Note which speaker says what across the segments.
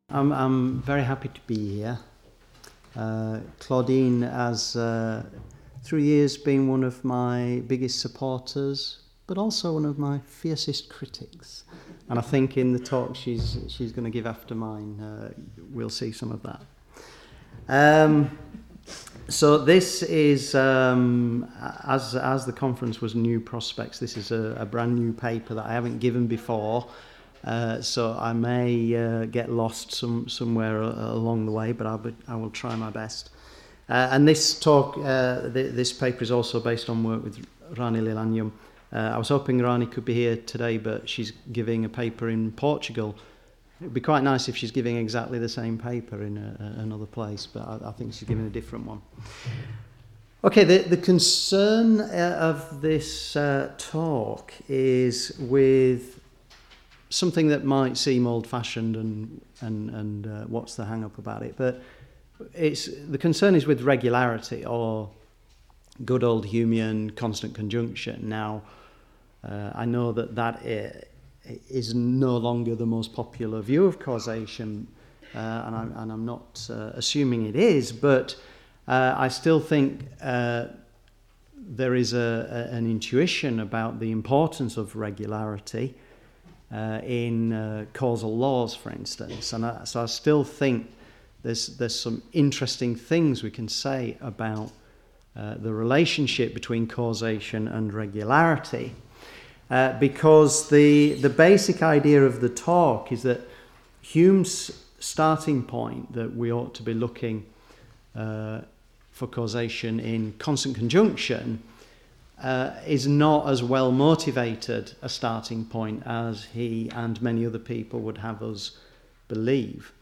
Speaker 1: I'm very happy to be here. Claudine has, through years, been one of my biggest supporters, but also one of my fiercest critics. And I think in the talk she's going to give after mine, we'll see some of that. So this is, as the conference was New Prospects, this is a brand new paper that I haven't given before. So I may get lost somewhere along the way, but I will try my best. And this talk, this paper is also based on work with Rani Lilanyum. I was hoping Rani could be here today, but she's giving a paper in Portugal. It would be quite nice if she's giving exactly the same paper in another place, but I think she's giving a different one. Okay, the concern of this talk is with something that might seem old-fashioned and what's the hang-up about it, but the concern is with regularity, or good old Humean constant conjunction. Now, I know that is no longer the most popular view of causation, and I'm not assuming it is, but I still think there is an intuition about the importance of regularity in causal laws, for instance, and so I still think there's some interesting things we can say about the relationship between causation and regularity, because the basic idea of the talk is that Hume's starting point, that we ought to be looking for causation in constant conjunction, is not as well motivated a starting point as he and many other people would have us believe.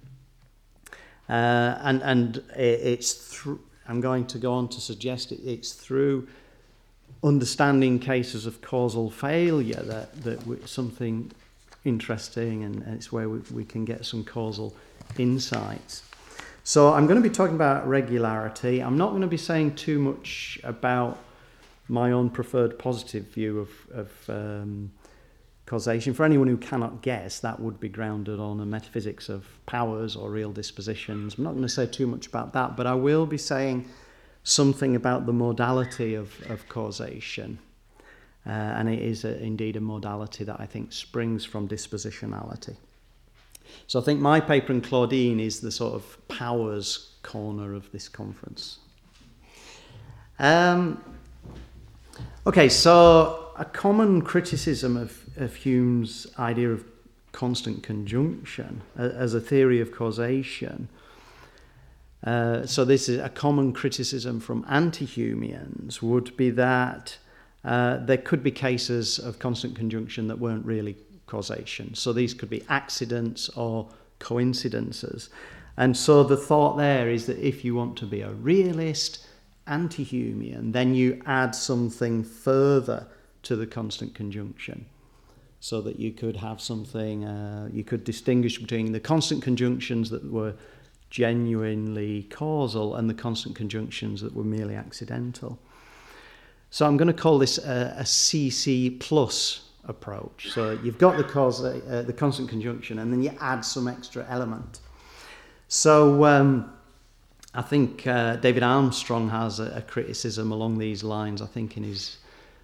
Speaker 1: And it's through, I'm going to go on to suggest it's through understanding cases of causal failure that something interesting, and it's where we can get some causal insights. So I'm going to be talking about regularity. I'm not going to be saying too much about my own preferred positive view of causation. For anyone who cannot guess, that would be grounded on a metaphysics of powers or real dispositions. I'm not going to say too much about that, but I will be saying something about the modality of causation. And it is indeed a modality that I think springs from dispositionality. So I think my paper in Claudine is the sort of powers corner of this conference. Okay, so a common criticism of Hume's idea of constant conjunction as a theory of causation, so this is a common criticism from anti-Humeans, would be that there could be cases of constant conjunction that weren't really causation. So these could be accidents or coincidences. And so the thought there is that if you want to be a realist, anti-Humean, then you add something further to the constant conjunction, so that you could have something, you could distinguish between the constant conjunctions that were genuinely causal and the constant conjunctions that were merely accidental. So I'm going to call this a CC plus approach. So you've got the constant conjunction, and then you add some extra element. So I think David Armstrong has a criticism along these lines. I think in his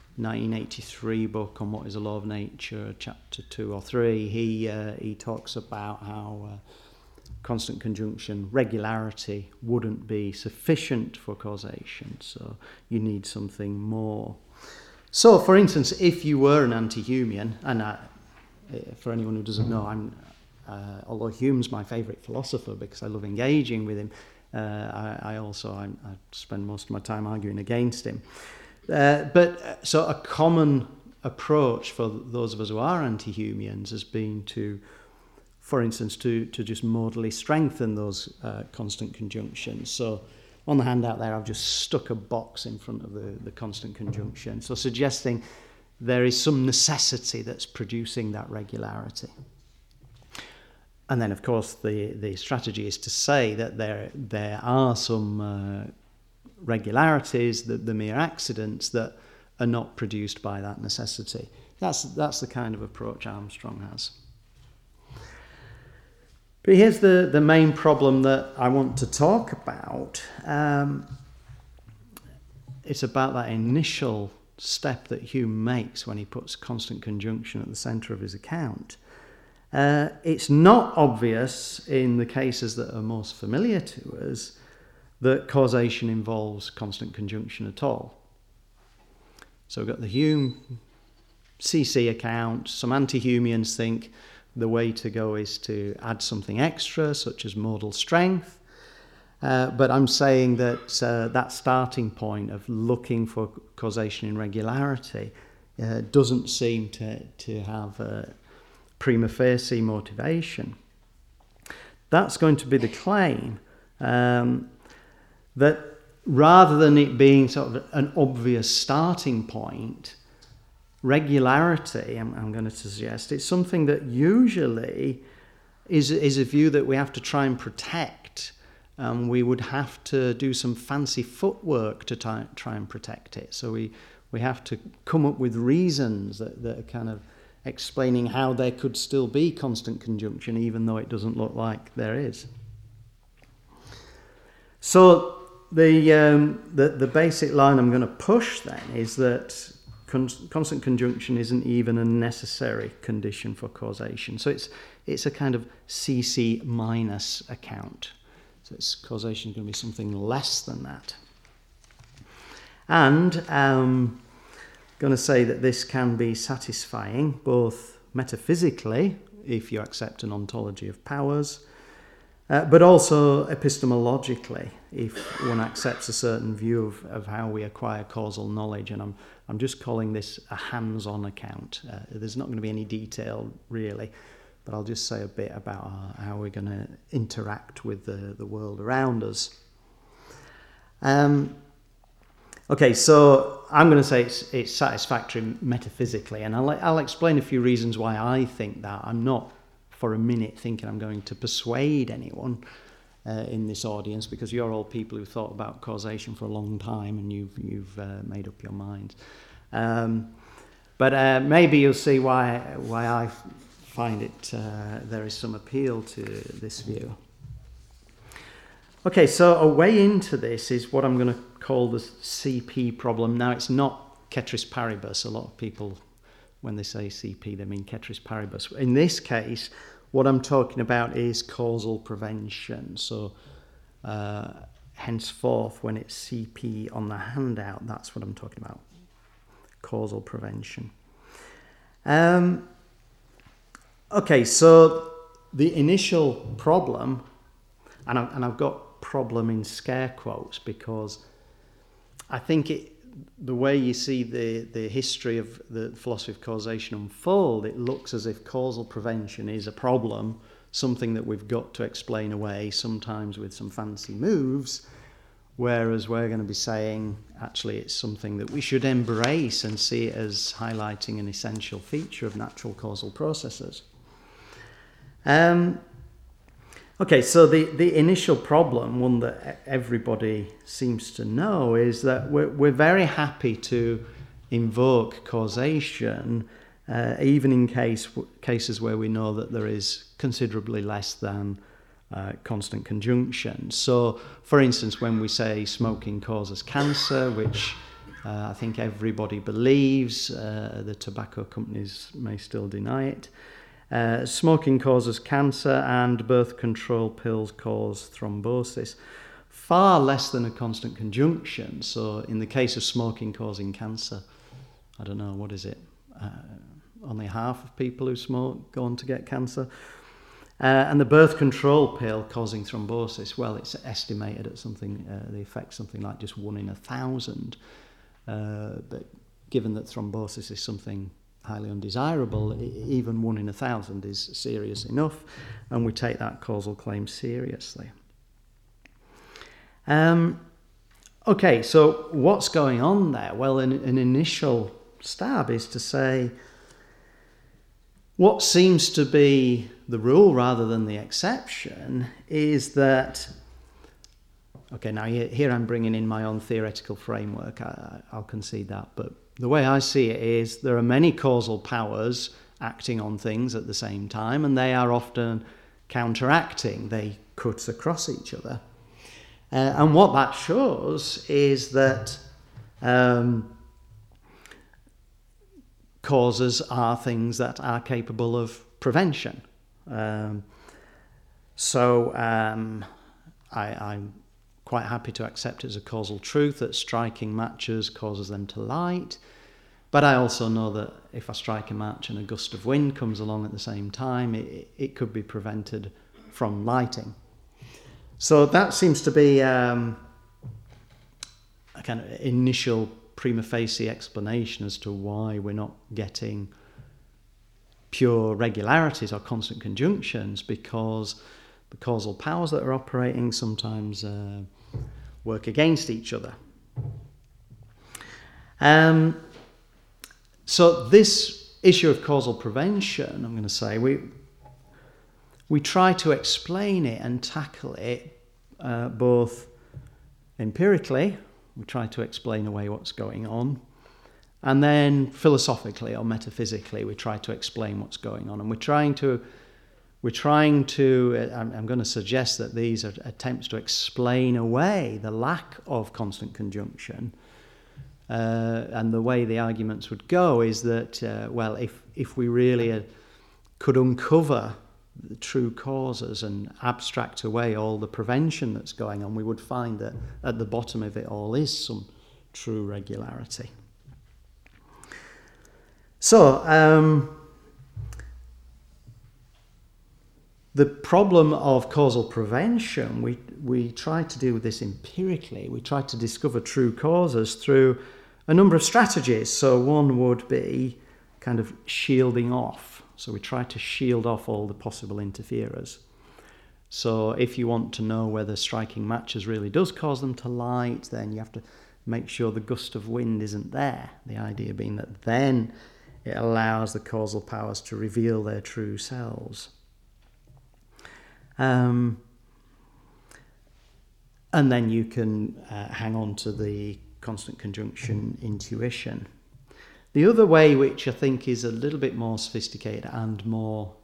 Speaker 1: 1983 book on What is a Law of Nature, chapter 2 or 3, he talks about how constant conjunction regularity wouldn't be sufficient for causation, so you need something more. So, for instance, if you were an anti-Humean, and for anyone who doesn't know, although Hume's my favourite philosopher because I love engaging with him, I spend most of my time arguing against him. So a common approach for those of us who are anti-Humeans has been to, for instance, to just modally strengthen those constant conjunctions. So on the handout there, I've just stuck a box in front of the constant conjunction, so suggesting there is some necessity that's producing that regularity. And then, of course, the strategy is to say that there are some regularities, the mere accidents, that are not produced by that necessity. That's the kind of approach Armstrong has. But here's the main problem that I want to talk about. It's about that initial step that Hume makes when he puts constant conjunction at the centre of his account. It's not obvious in the cases that are most familiar to us that causation involves constant conjunction at all. So we've got the Hume CC account. Some anti-Humeans think the way to go is to add something extra, such as modal strength. But I'm saying that that starting point of looking for causation in regularity doesn't seem to have prima facie motivation. That's going to be the claim, that rather than it being sort of an obvious starting point, regularity, I'm going to suggest, it's something that usually is a view that we have to try and protect. We would have to do some fancy footwork to try and protect it. So we have to come up with reasons that are kind of explaining how there could still be constant conjunction, even though it doesn't look like there is. So the basic line I'm going to push then is that constant conjunction isn't even a necessary condition for causation. So it's a kind of CC minus account. So its causation is going to be something less than that. And I'm going to say that this can be satisfying both metaphysically, if you accept an ontology of powers, but also epistemologically, if one accepts a certain view of how we acquire causal knowledge. And I'm just calling this a hands-on account. There's not going to be any detail really, but I'll just say a bit about how we're going to interact with the world around us. Okay, so I'm going to say it's satisfactory metaphysically, and I'll explain a few reasons why I think that. I'm not for a minute thinking I'm going to persuade anyone in this audience, because you're all people who've thought about causation for a long time and you've made up your minds. But maybe you'll see why I find it there is some appeal to this view. Okay, so a way into this is what I'm going to call the CP problem. Now, it's not ceteris paribus. A lot of people, when they say CP, they mean ceteris paribus. In this case, what I'm talking about is causal prevention. So henceforth, when it's CP on the handout, that's what I'm talking about, causal prevention. Okay, so the initial problem, and I've got problem in scare quotes because I think the way you see the history of the philosophy of causation unfold, it looks as if causal prevention is a problem, something that we've got to explain away, sometimes with some fancy moves, whereas we're going to be saying actually it's something that we should embrace and see it as highlighting an essential feature of natural causal processes. Okay, so the initial problem, one that everybody seems to know, is that we're very happy to invoke causation, even in cases where we know that there is considerably less than constant conjunction. So, for instance, when we say smoking causes cancer, which I think everybody believes, the tobacco companies may still deny it. Smoking causes cancer and birth control pills cause thrombosis. Far less than a constant conjunction. So in the case of smoking causing cancer, I don't know, what is it? Only half of people who smoke go on to get cancer. And the birth control pill causing thrombosis, well, it's estimated at something, the effect something like just 1 in 1,000. But given that thrombosis is something highly undesirable, even 1 in 1,000 is serious enough, and we take that causal claim seriously. Okay, so what's going on there? Well, an initial stab is to say what seems to be the rule rather than the exception is that, okay, now here I'm bringing in my own theoretical framework, I'll concede that, but the way I see it is there are many causal powers acting on things at the same time, and they are often counteracting. They cut across each other. And what that shows is that causes are things that are capable of prevention. So I'm quite happy to accept it as a causal truth that striking matches causes them to light. But I also know that if I strike a match and a gust of wind comes along at the same time, it could be prevented from lighting. So that seems to be a kind of initial prima facie explanation as to why we're not getting pure regularities or constant conjunctions, because the causal powers that are operating sometimes work against each other. So this issue of causal prevention, I'm going to say, we try to explain it and tackle it both empirically, we try to explain away what's going on, and then philosophically or metaphysically we try to explain what's going on. And we're trying to I'm going to suggest that these are attempts to explain away the lack of constant conjunction. And the way the arguments would go is that, if we really could uncover the true causes and abstract away all the prevention that's going on, we would find that at the bottom of it all is some true regularity. So, the problem of causal prevention, we try to deal with this empirically. We try to discover true causes through a number of strategies. So one would be kind of shielding off. So we try to shield off all the possible interferers. So if you want to know whether striking matches really does cause them to light, then you have to make sure the gust of wind isn't there. The idea being that then it allows the causal powers to reveal their true selves. And then you can hang on to the constant conjunction intuition. The other way, which I think is a little bit more sophisticated and more,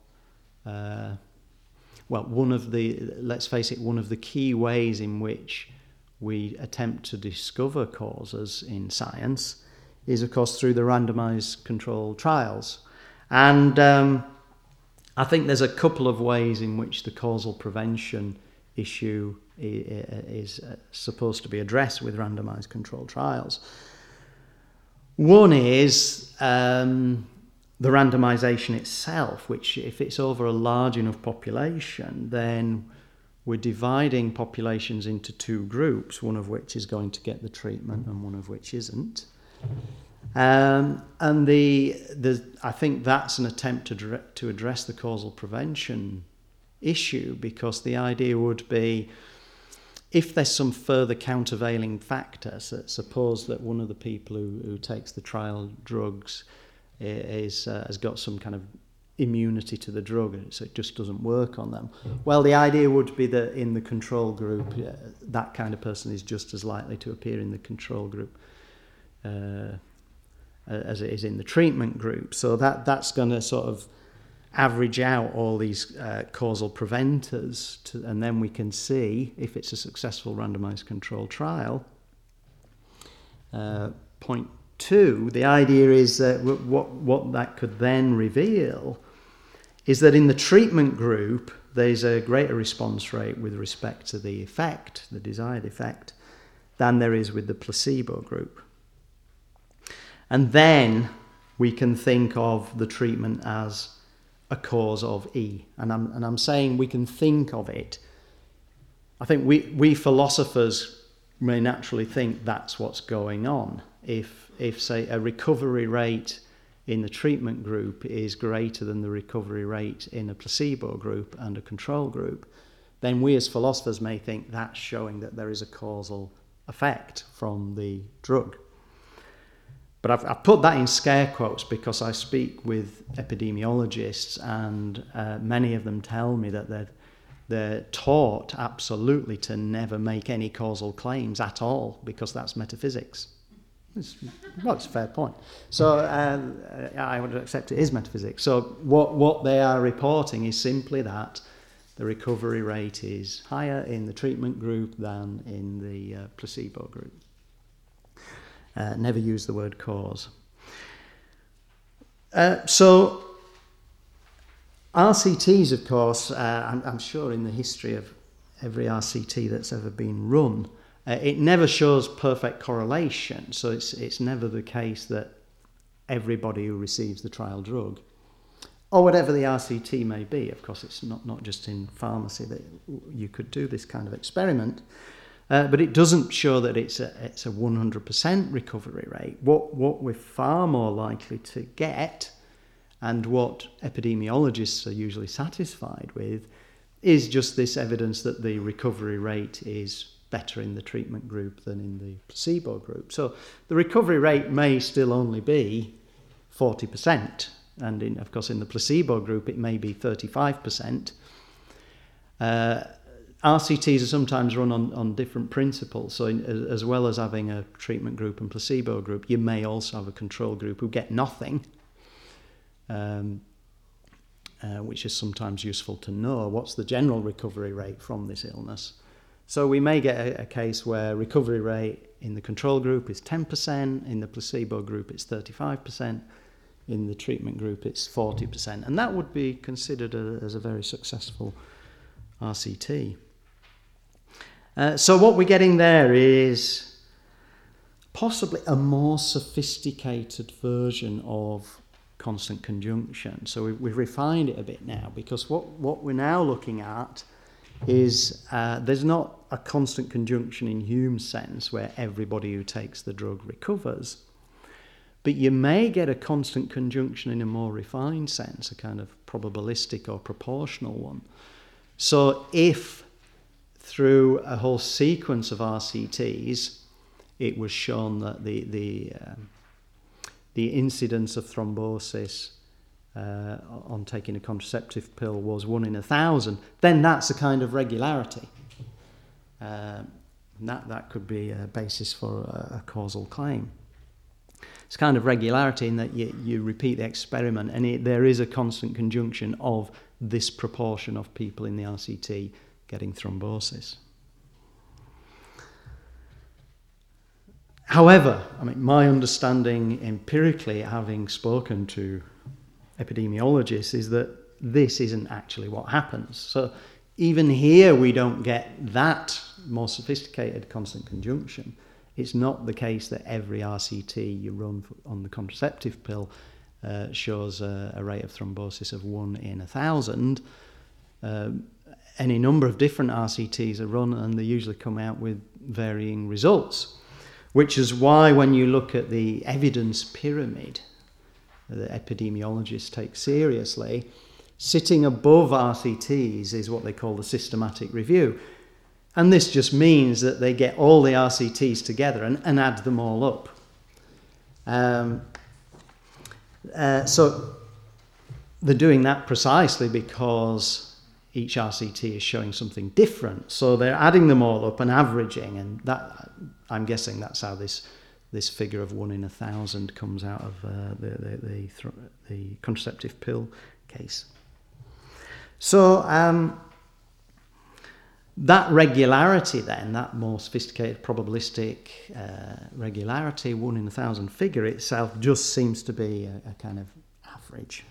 Speaker 1: one of the key ways in which we attempt to discover causes in science is, of course, through the randomized controlled trials. And I think there's a couple of ways in which the causal prevention issue is supposed to be addressed with randomized controlled trials. One is the randomization itself, which if it's over a large enough population, then we're dividing populations into two groups, one of which is going to get the treatment and one of which isn't. And I think that's an attempt to address the causal prevention issue, because the idea would be, if there's some further countervailing factor, so suppose that one of the people who takes the trial drugs has got some kind of immunity to the drug, so it just doesn't work on them. Well, the idea would be that in the control group, that kind of person is just as likely to appear in the control group as it is in the treatment group. So that's going to sort of average out all these causal preventers, and then we can see if it's a successful randomized controlled trial. Point two, the idea is that what that could then reveal is that in the treatment group there's a greater response rate with respect to the effect, the desired effect, than there is with the placebo group. And then we can think of the treatment as a cause of E. And I'm saying we can think of it. I think we philosophers may naturally think that's what's going on. If say a recovery rate in the treatment group is greater than the recovery rate in a placebo group and a control group, then we as philosophers may think that's showing that there is a causal effect from the drug. But I've put that in scare quotes because I speak with epidemiologists, and many of them tell me that they're taught absolutely to never make any causal claims at all, because that's metaphysics. It's a fair point. So I would accept it is metaphysics. So what they are reporting is simply that the recovery rate is higher in the treatment group than in the placebo group. Never use the word cause. So RCTs, of course, I'm sure in the history of every RCT that's ever been run, it never shows perfect correlation. So it's never the case that everybody who receives the trial drug, or whatever the RCT may be, of course it's not just in pharmacy that you could do this kind of experiment, but it doesn't show that it's a 100% recovery rate. What we're far more likely to get, and what epidemiologists are usually satisfied with, is just this evidence that the recovery rate is better in the treatment group than in the placebo group. So the recovery rate may still only be 40%, and of course in the placebo group it may be 35%. RCTs are sometimes run on different principles, so as well as having a treatment group and placebo group, you may also have a control group who get nothing, which is sometimes useful to know. What's the general recovery rate from this illness? So we may get a case where recovery rate in the control group is 10%, in the placebo group it's 35%, in the treatment group it's 40%, and that would be considered as a very successful RCT. So what we're getting there is possibly a more sophisticated version of constant conjunction. So we've refined it a bit now, because what we're now looking at is there's not a constant conjunction in Hume's sense where everybody who takes the drug recovers, but you may get a constant conjunction in a more refined sense, a kind of probabilistic or proportional one. So if through a whole sequence of RCTs it was shown that the incidence of thrombosis on taking a contraceptive pill was 1 in 1,000, then that's a kind of regularity. That could be a basis for a causal claim. It's kind of regularity in that you repeat the experiment and there is a constant conjunction of this proportion of people in the RCT getting thrombosis. However, my understanding empirically, having spoken to epidemiologists, is that this isn't actually what happens. So even here we don't get that more sophisticated constant conjunction. It's not the case that every RCT you run on the contraceptive pill shows a rate of thrombosis of 1 in 1,000. Any number of different RCTs are run and they usually come out with varying results, which is why when you look at the evidence pyramid that epidemiologists take seriously, sitting above RCTs is what they call the systematic review. And this just means that they get all the RCTs together and add them all up. So they're doing that precisely because each RCT is showing something different. So they're adding them all up and averaging, and that, I'm guessing that's how this figure of 1 in 1,000 comes out of the contraceptive pill case. So that regularity then, that more sophisticated probabilistic regularity, 1 in 1,000 figure itself just seems to be a kind of average.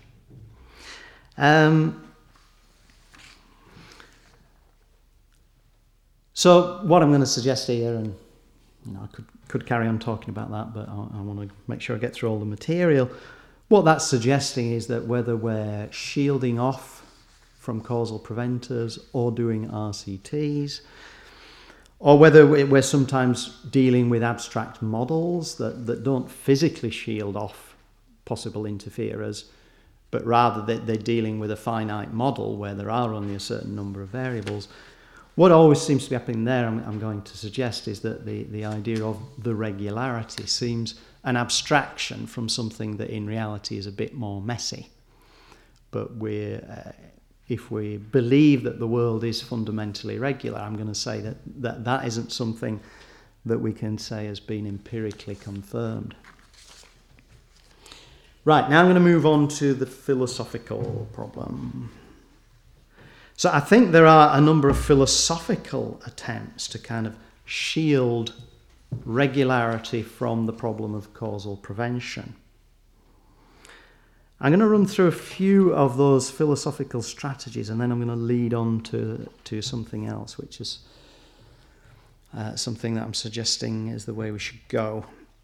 Speaker 1: So what I'm going to suggest here, and I could carry on talking about that, but I want to make sure I get through all the material. What that's suggesting is that whether we're shielding off from causal preventers or doing RCTs, or whether we're sometimes dealing with abstract models that don't physically shield off possible interferers, but rather they're dealing with a finite model where there are only a certain number of variables. What always seems to be happening there, I'm going to suggest, is that the idea of the regularity seems an abstraction from something that in reality is a bit more messy. But if we believe that the world is fundamentally regular, I'm going to say that isn't something that we can say has been empirically confirmed. Right, now I'm going to move on to the philosophical problem. So I think there are a number of philosophical attempts to kind of shield regularity from the problem of causal prevention. I'm going to run through a few of those philosophical strategies, and then I'm going to lead on to something else, which is something that I'm suggesting is the way we should go.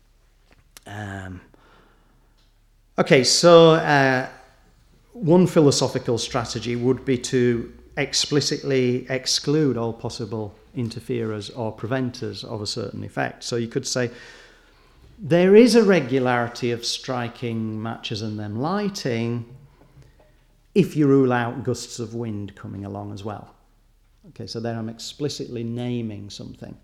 Speaker 1: Okay, so one philosophical strategy would be to explicitly exclude all possible interferers or preventers of a certain effect. So you could say, there is a regularity of striking matches and them lighting if you rule out gusts of wind coming along as well. Okay, so there I'm explicitly naming something.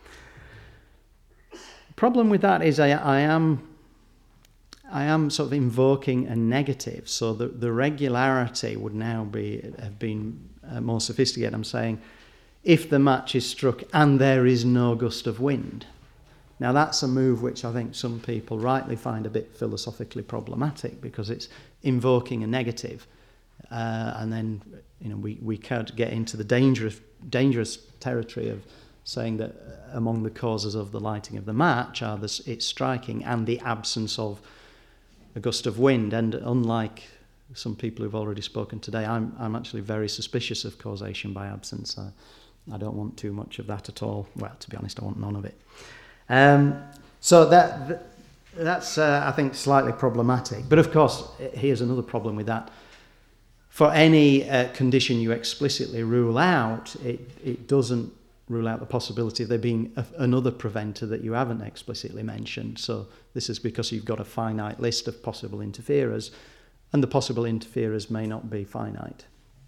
Speaker 1: The problem with that is I am sort of invoking a negative, so the regularity would now have been more sophisticated. I'm saying if the match is struck and there is no gust of wind. Now that's a move which I think some people rightly find a bit philosophically problematic, because it's invoking a negative, and then we could get into the dangerous territory of saying that among the causes of the lighting of the match are its striking and the absence of a gust of wind. And unlike some people who've already spoken today, I'm actually very suspicious of causation by absence. I don't want too much of that at all. Well, to be honest, I want none of it. So that's I think slightly problematic. But of course, here's another problem with that. For any condition you explicitly rule out, it doesn't rule out the possibility of there being another preventer that you haven't explicitly mentioned. So this is because you've got a finite list of possible interferers, and the possible interferers may not be finite.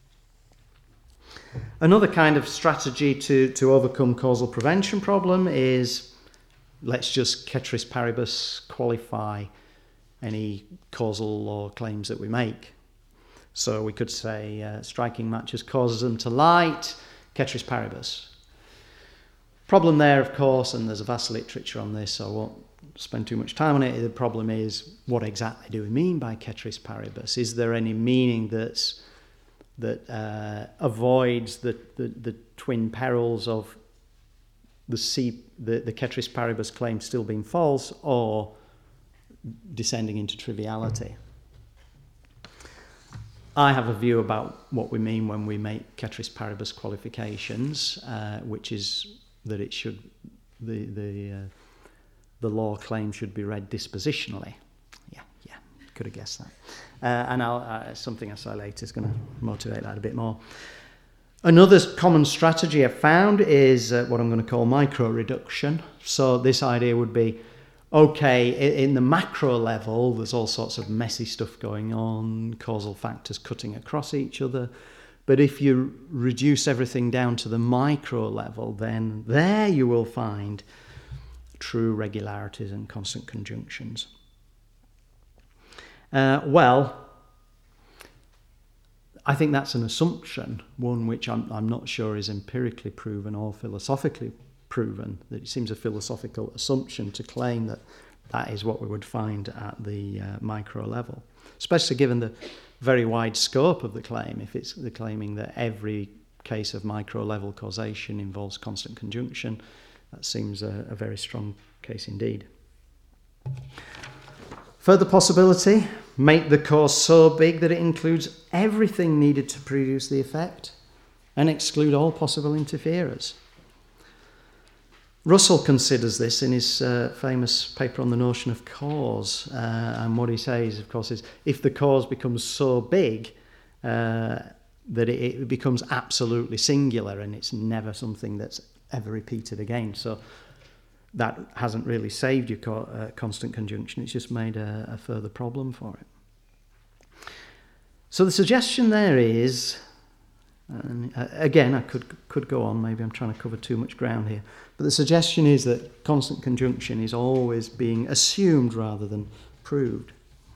Speaker 1: Another kind of strategy to overcome causal prevention problem is, let's just ceteris paribus qualify any causal law claims that we make. So we could say striking matches causes them to light, ceteris paribus. Problem there, of course, and there's a vast literature on this, so I won't spend too much time on it. The problem is, what exactly do we mean by ceteris paribus? Is there any meaning that avoids the twin perils of the ceteris paribus claim still being false, or descending into triviality? I have a view about what we mean when we make ceteris paribus qualifications, which is that it should the law claim should be read dispositionally. Yeah, could have guessed that. And something I say later is going to motivate that a bit more. Another common strategy I've found is what I'm going to call micro-reduction. So this idea would be, okay, in the macro level, there's all sorts of messy stuff going on, causal factors cutting across each other. But if you reduce everything down to the micro level, then there you will find true regularities and constant conjunctions. Well, I think that's an assumption, one which I'm not sure is empirically proven or philosophically proven. It seems a philosophical assumption to claim that is what we would find at the micro level, especially given the very wide scope of the claim. If it's the claiming that every case of micro level causation involves constant conjunction, that seems a very strong case indeed. Further possibility, make the cause so big that it includes everything needed to produce the effect and exclude all possible interferers. Russell considers this in his famous paper on the notion of cause, and what he says, of course, is if the cause becomes so big that it becomes absolutely singular and it's never something that's ever repeated again. So that hasn't really saved your constant conjunction, it's just made a further problem for it. So the suggestion there is, and again, I could go on, maybe I'm trying to cover too much ground here, but the suggestion is that constant conjunction is always being assumed rather than proved.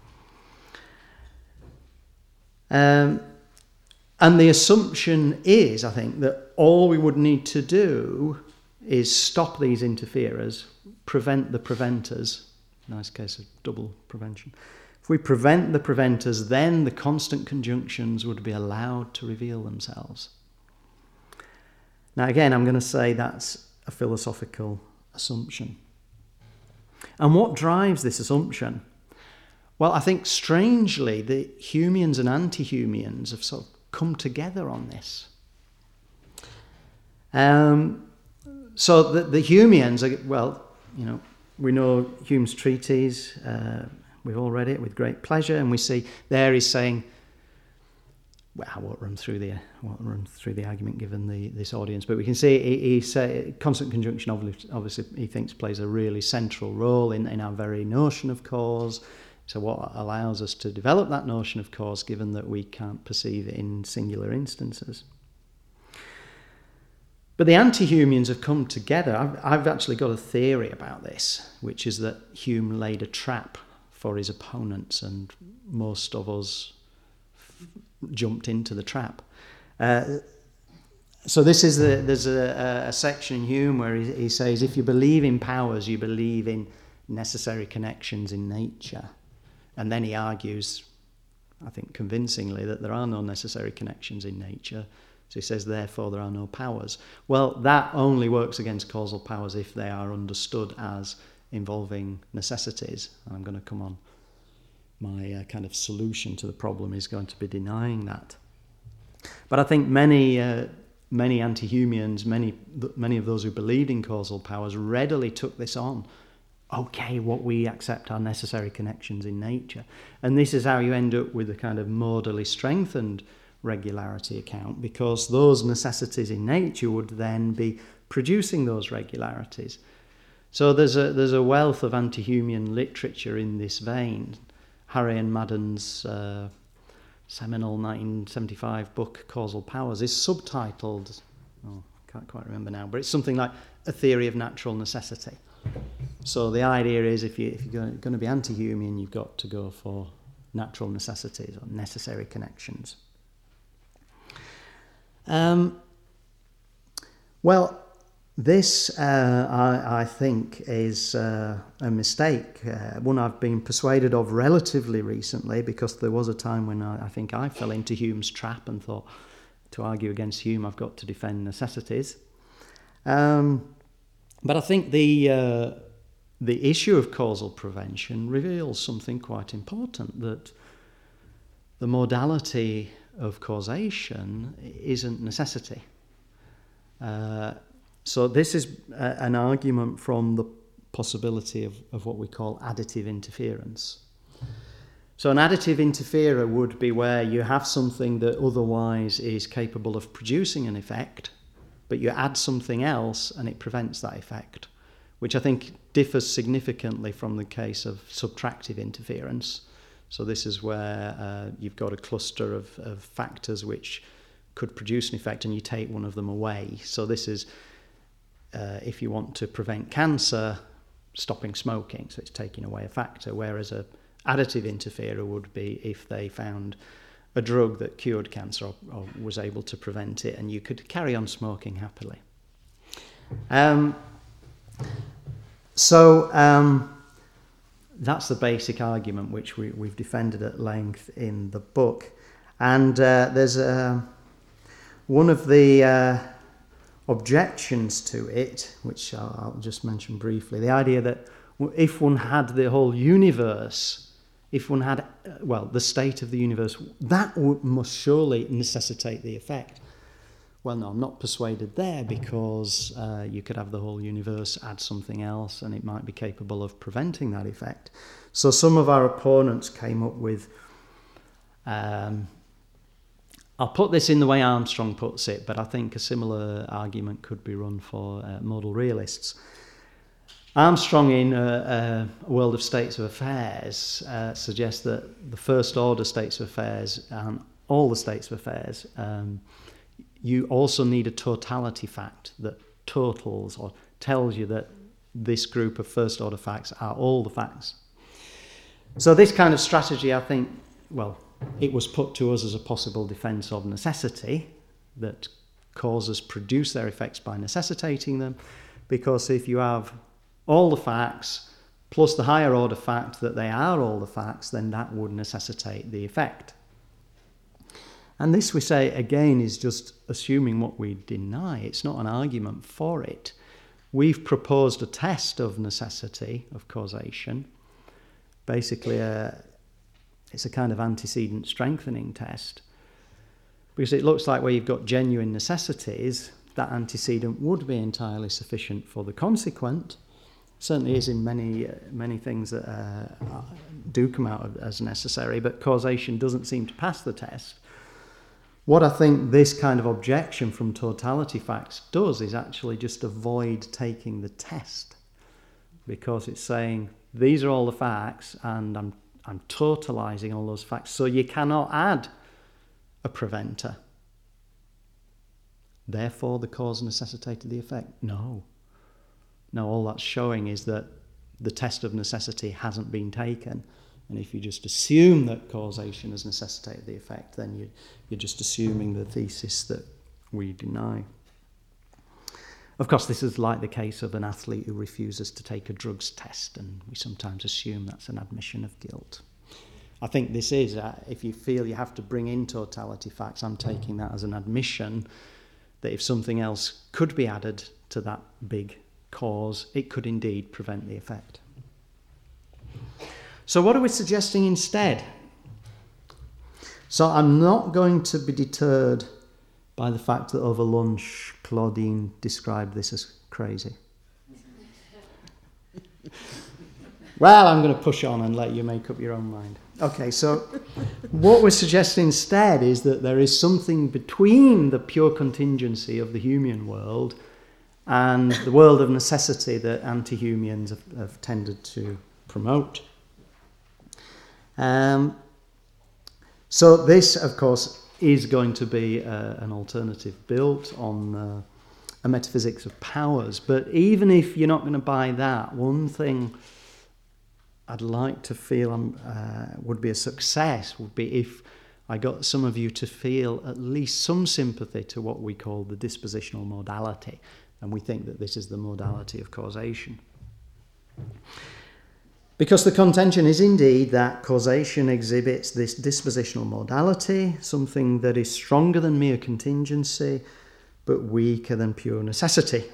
Speaker 1: And the assumption is, I think, that all we would need to do is stop these interferers, prevent the preventers, nice case of double prevention, If we prevent the preventers, then the constant conjunctions would be allowed to reveal themselves. Now again, I'm going to say that's a philosophical assumption. And what drives this assumption? Well, I think strangely the Humeans and anti-Humeans have sort of come together on this. So the Humeans, we know Hume's treatise, we've all read it with great pleasure, and we see there he's saying, well, I won't run through the argument given this audience, but we can see he say constant conjunction obviously he thinks plays a really central role in our very notion of cause. So what allows us to develop that notion of cause, given that we can't perceive it in singular instances. But the anti-Humeans have come together. I've actually got a theory about this, which is that Hume laid a trap for his opponents, and most of us jumped into the trap. So there's a section in Hume where he says, if you believe in powers, you believe in necessary connections in nature. And then he argues, I think convincingly, that there are no necessary connections in nature. So he says, therefore, there are no powers. Well, that only works against causal powers if they are understood as involving necessities. And I'm going to come on. My kind of solution to the problem is going to be denying that. But I think many anti-Humeans, many of those who believed in causal powers readily took this on. Okay, what we accept are necessary connections in nature. And this is how you end up with a kind of modally strengthened regularity account, because those necessities in nature would then be producing those regularities. So there's a wealth of anti-Humean literature in this vein. Harry and Madden's seminal 1975 book, Causal Powers, is subtitled, I can't quite remember now, but it's something like A Theory of Natural Necessity. So the idea is if you're going to be anti-Humean, you've got to go for natural necessities or necessary connections. This, I think, is a mistake, one I've been persuaded of relatively recently, because there was a time when I think I fell into Hume's trap and thought, to argue against Hume, I've got to defend necessities. But I think the issue of causal prevention reveals something quite important, that the modality of causation isn't necessity. So this is an argument from the possibility of what we call additive interference. So an additive interferer would be where you have something that otherwise is capable of producing an effect, but you add something else and it prevents that effect, which I think differs significantly from the case of subtractive interference. So this is where you've got a cluster of factors which could produce an effect and you take one of them away. So this is, if you want to prevent cancer, stopping smoking, so it's taking away a factor, whereas a additive interferer would be if they found a drug that cured cancer or was able to prevent it, and you could carry on smoking happily. That's the basic argument which we've defended at length in the book. And there's one of the objections to it, which I'll just mention briefly, the idea that if one had the whole universe, if one had, the state of the universe, that must surely necessitate the effect. Well, no, I'm not persuaded there, because you could have the whole universe, add something else, and it might be capable of preventing that effect. So some of our opponents came up with, I'll put this in the way Armstrong puts it, but I think a similar argument could be run for modal realists. Armstrong, in A World of States of Affairs, suggests that the first order states of affairs and all the states of affairs, you also need a totality fact that totals or tells you that this group of first order facts are all the facts. So this kind of strategy, I think, it was put to us as a possible defence of necessity, that causes produce their effects by necessitating them, because if you have all the facts plus the higher order fact that they are all the facts, then that would necessitate the effect. And this, we say, again, is just assuming what we deny. It's not an argument for it. We've proposed a test of necessity, of causation. Basically, it's a kind of antecedent strengthening test. Because it looks like where you've got genuine necessities, that antecedent would be entirely sufficient for the consequent. Certainly is in many things that do come out as necessary, but causation doesn't seem to pass the test. What I think this kind of objection from totality facts does is actually just avoid taking the test, because it's saying these are all the facts and I'm totalizing all those facts, so you cannot add a preventer. Therefore, the cause necessitated the effect. No, all that's showing is that the test of necessity hasn't been taken. And if you just assume that causation has necessitated the effect, then you're just assuming the thesis that we deny. Of course, this is like the case of an athlete who refuses to take a drugs test, and we sometimes assume that's an admission of guilt. I think this is, if you feel you have to bring in totality facts, I'm taking that as an admission that if something else could be added to that big cause, it could indeed prevent the effect. So what are we suggesting instead? So I'm not going to be deterred by the fact that over lunch Claudine described this as crazy. Well, I'm going to push on and let you make up your own mind. Okay, so what we're suggesting instead is that there is something between the pure contingency of the Humean world and the world of necessity that anti-Humeans have tended to promote. So this, of course, is going to be an alternative built on a metaphysics of powers. But even if you're not going to buy that, one thing I'd like to feel would be a success would be if I got some of you to feel at least some sympathy to what we call the dispositional modality. And we think that this is the modality of causation. Because the contention is indeed that causation exhibits this dispositional modality, something that is stronger than mere contingency, but weaker than pure necessity.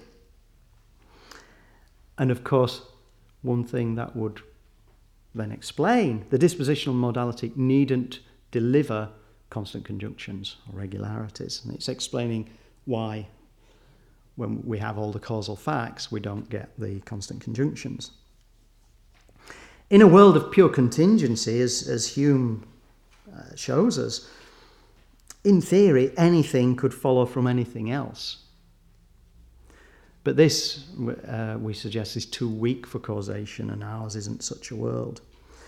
Speaker 1: And of course, one thing that would then explain the dispositional modality needn't deliver constant conjunctions or regularities. And it's explaining why, when we have all the causal facts, we don't get the constant conjunctions. In a world of pure contingency, as Hume shows us, in theory, anything could follow from anything else. But this, we suggest, is too weak for causation, and ours isn't such a world.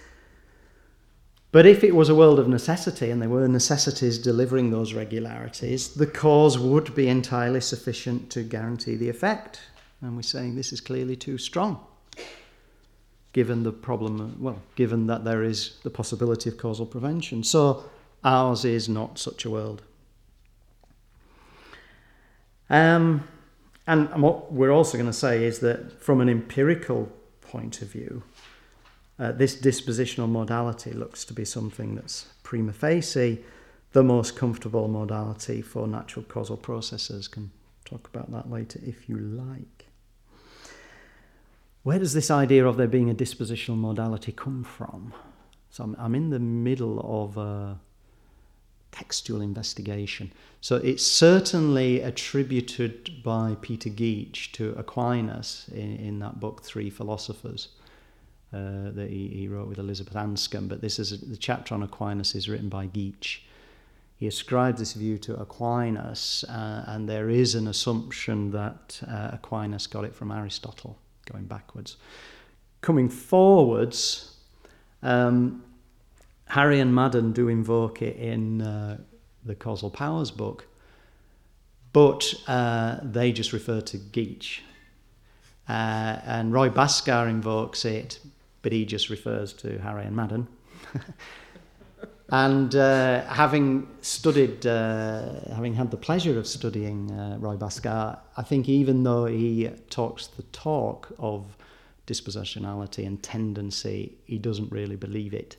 Speaker 1: But if it was a world of necessity, and there were necessities delivering those regularities, the cause would be entirely sufficient to guarantee the effect. And we're saying this is clearly too strong, given the problem, given that there is the possibility of causal prevention. So ours is not such a world. And what we're also going to say is that from an empirical point of view, this dispositional modality looks to be something that's prima facie the most comfortable modality for natural causal processes. Can talk about that later if you like. Where does this idea of there being a dispositional modality come from? So I'm in the middle of a textual investigation. So it's certainly attributed by Peter Geach to Aquinas in that book, Three Philosophers, that he wrote with Elizabeth Anscombe. But the chapter on Aquinas is written by Geach. He ascribed this view to Aquinas, and there is an assumption that Aquinas got it from Aristotle, going backwards. Coming forwards, Harry and Madden do invoke it in the Causal Powers book, but they just refer to Geach. And Roy Bhaskar invokes it, but he just refers to Harry and Madden. And having had the pleasure of studying Roy Bhaskar, I think even though he talks the talk of dispositionality and tendency, he doesn't really believe it.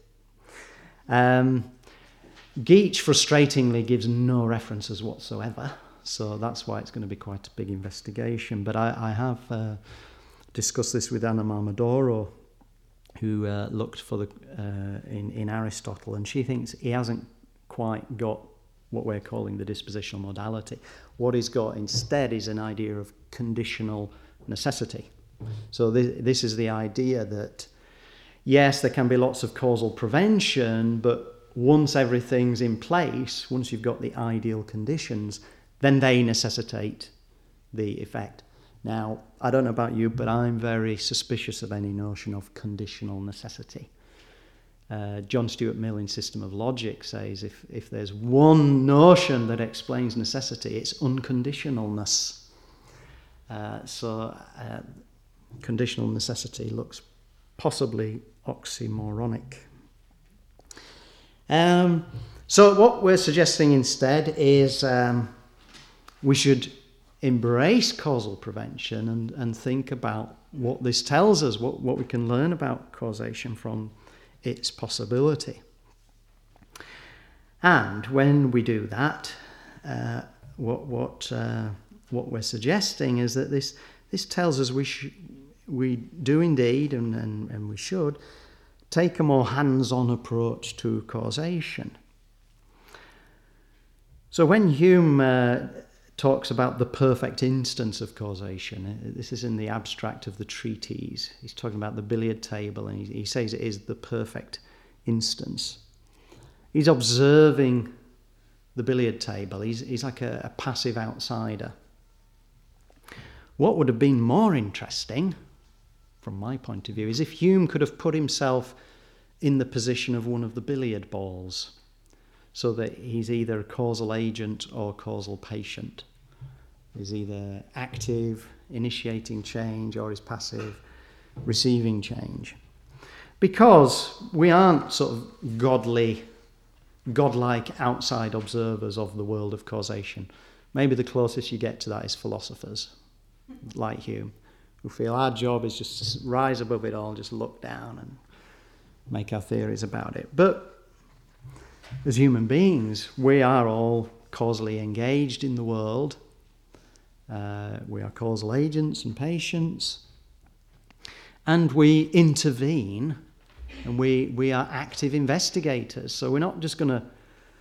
Speaker 1: Geach frustratingly gives no references whatsoever, so that's why it's going to be quite a big investigation. But I have discussed this with Anna Marmodoro, who looked for in Aristotle, and she thinks he hasn't quite got what we're calling the dispositional modality. What he's got instead is an idea of conditional necessity. So this is the idea that, yes, there can be lots of causal prevention, but once everything's in place, once you've got the ideal conditions, then they necessitate the effect. Now, I don't know about you, but I'm very suspicious of any notion of conditional necessity. John Stuart Mill in System of Logic says if there's one notion that explains necessity, it's unconditionalness. Conditional necessity looks possibly oxymoronic. So what we're suggesting instead is we should embrace causal prevention and think about what this tells us, what we can learn about causation from its possibility. And when we do that, what we're suggesting is that this tells us we do indeed, and we should, take a more hands-on approach to causation. So when Hume talks about the perfect instance of causation, this is in the abstract of the treatise. He's talking about the billiard table, and he says it is the perfect instance. He's observing the billiard table. He's like a passive outsider. What would have been more interesting, from my point of view, is if Hume could have put himself in the position of one of the billiard balls, so that he's either a causal agent or causal patient. He's either active, initiating change, or he's passive, receiving change. Because we aren't sort of godlike outside observers of the world of causation. Maybe the closest you get to that is philosophers, like Hume, who feel our job is just to rise above it all, just look down and make our theories about it. But as human beings, we are all causally engaged in the world. We are causal agents and patients. And we intervene, and we are active investigators. So we're not just going to...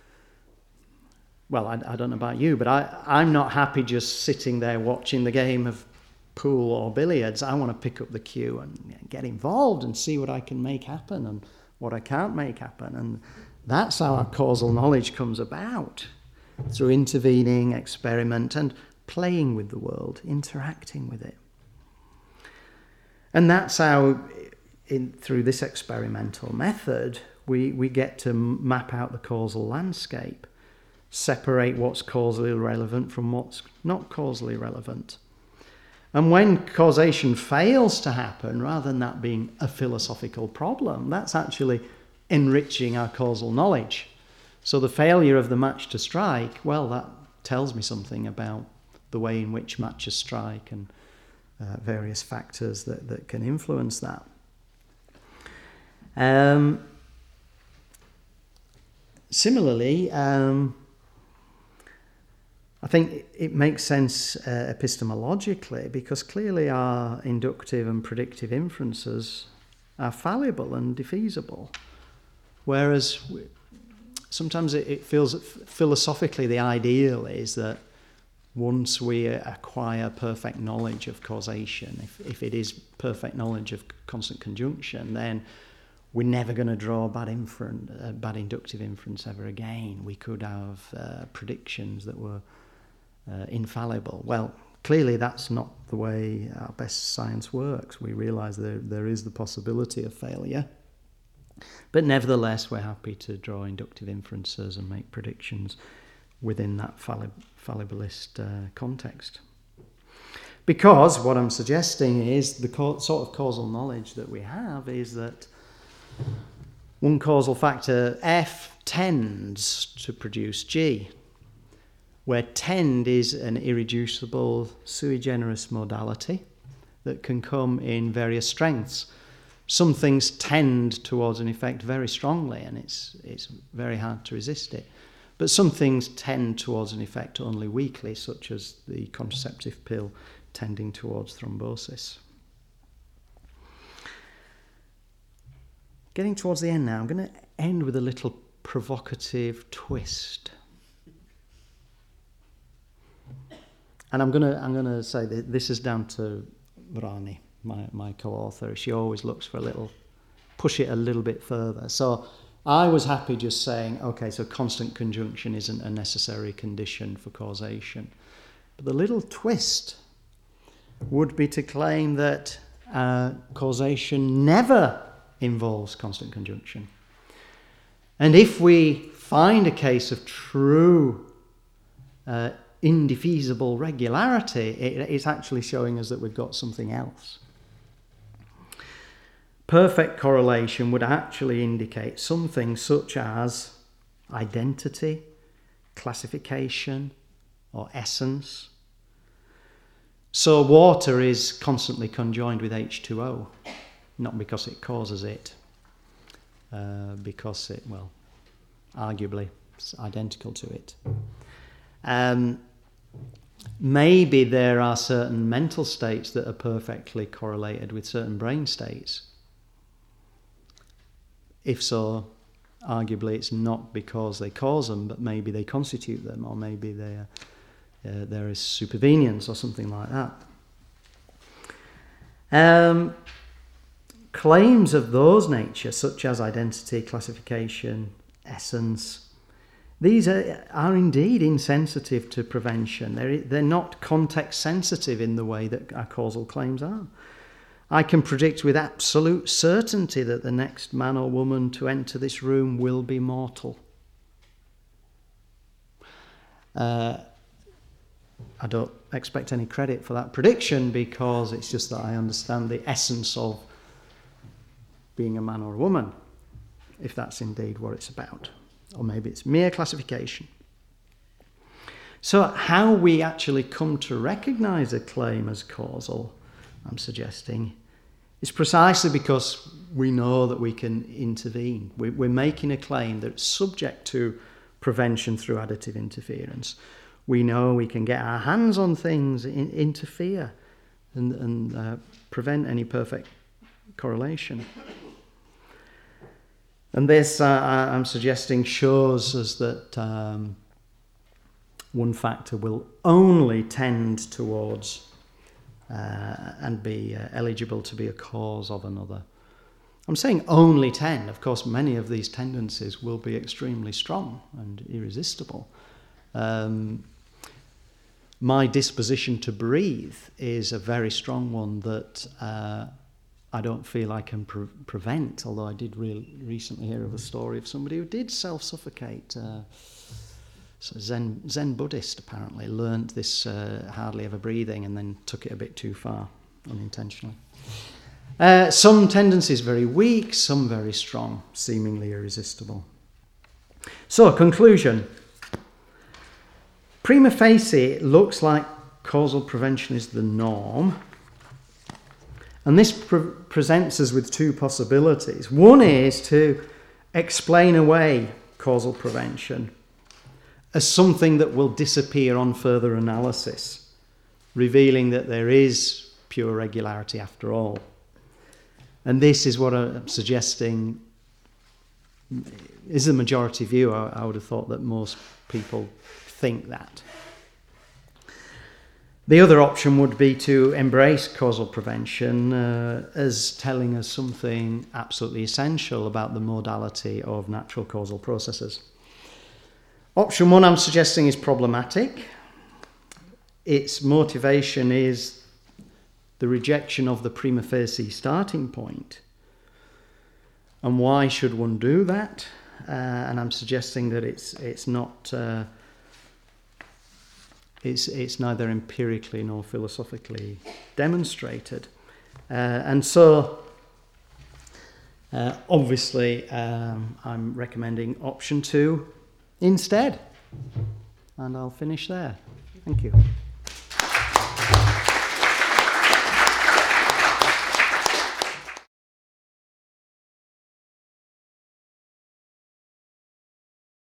Speaker 1: Well, I don't know about you, but I'm not happy just sitting there watching the game of pool or billiards. I want to pick up the cue and get involved and see what I can make happen and what I can't make happen. And that's how our causal knowledge comes about, through intervening, experiment, and playing with the world, interacting with it. And that's how, through this experimental method, we get to map out the causal landscape, separate what's causally relevant from what's not causally relevant. And when causation fails to happen, rather than that being a philosophical problem, that's actually enriching our causal knowledge. So the failure of the match to strike, well, that tells me something about the way in which matches strike and various factors that can influence that. Similarly, I think it makes sense epistemologically, because clearly our inductive and predictive inferences are fallible and defeasible. Whereas sometimes it feels philosophically the ideal is that once we acquire perfect knowledge of causation, if it is perfect knowledge of constant conjunction, then we're never going to draw bad inductive inference ever again. We could have predictions that were infallible. Well, clearly that's not the way our best science works. We realise there is the possibility of failure. But nevertheless, we're happy to draw inductive inferences and make predictions within that fallibilist context. Because what I'm suggesting is the sort of causal knowledge that we have is that one causal factor, F, tends to produce G, where tend is an irreducible sui generis modality, that can come in various strengths. Some things tend towards an effect very strongly, and it's very hard to resist it. But some things tend towards an effect only weakly, such as the contraceptive pill tending towards thrombosis. Getting towards the end now, I'm going to end with a little provocative twist. And I'm going to say that this is down to Rani, my co-author. She always looks for push it a little bit further. So I was happy just saying, okay, so constant conjunction isn't a necessary condition for causation. But the little twist would be to claim that causation never involves constant conjunction. And if we find a case of true indefeasible regularity, it's actually showing us that we've got something else. Perfect correlation would actually indicate something such as identity, classification, or essence. So water is constantly conjoined with H2O, not because it causes it, because it, well, arguably it's identical to it. Maybe there are certain mental states that are perfectly correlated with certain brain states. If so, arguably it's not because they cause them, but maybe they constitute them, or maybe there is supervenience or something like that. Claims of those natures, such as identity, classification, essence, these are indeed insensitive to prevention. They're not context sensitive in the way that our causal claims are. I can predict with absolute certainty that the next man or woman to enter this room will be mortal. I don't expect any credit for that prediction, because it's just that I understand the essence of being a man or a woman, if that's indeed what it's about. Or maybe it's mere classification. So how we actually come to recognize a claim as causal, I'm suggesting, is precisely because we know that we can intervene. We're making a claim that's subject to prevention through additive interference. We know we can get our hands on things, interfere, and prevent any perfect correlation. And this, I'm suggesting, shows us that one factor will only tend towards and be eligible to be a cause of another. I'm saying only tend. Of course, many of these tendencies will be extremely strong and irresistible. My disposition to breathe is a very strong one that I don't feel I can prevent, although I did recently hear of a story of somebody who did self-suffocate. So Zen Buddhist apparently learnt this hardly ever breathing and then took it a bit too far, unintentionally. Some tendencies very weak, some very strong, seemingly irresistible. So, conclusion. Prima facie, it looks like causal prevention is the norm. And this presents us with two possibilities. One is to explain away causal prevention as something that will disappear on further analysis, revealing that there is pure regularity after all. And this is what I'm suggesting is the majority view. I would have thought that most people think that. The other option would be to embrace causal prevention as telling us something absolutely essential about the modality of natural causal processes. Option one, I'm suggesting, is problematic. Its motivation is the rejection of the prima facie starting point. And why should one do that? And I'm suggesting that it's not... It's neither empirically nor philosophically demonstrated. And so, obviously, I'm recommending option 2 instead. And I'll finish there. Thank you.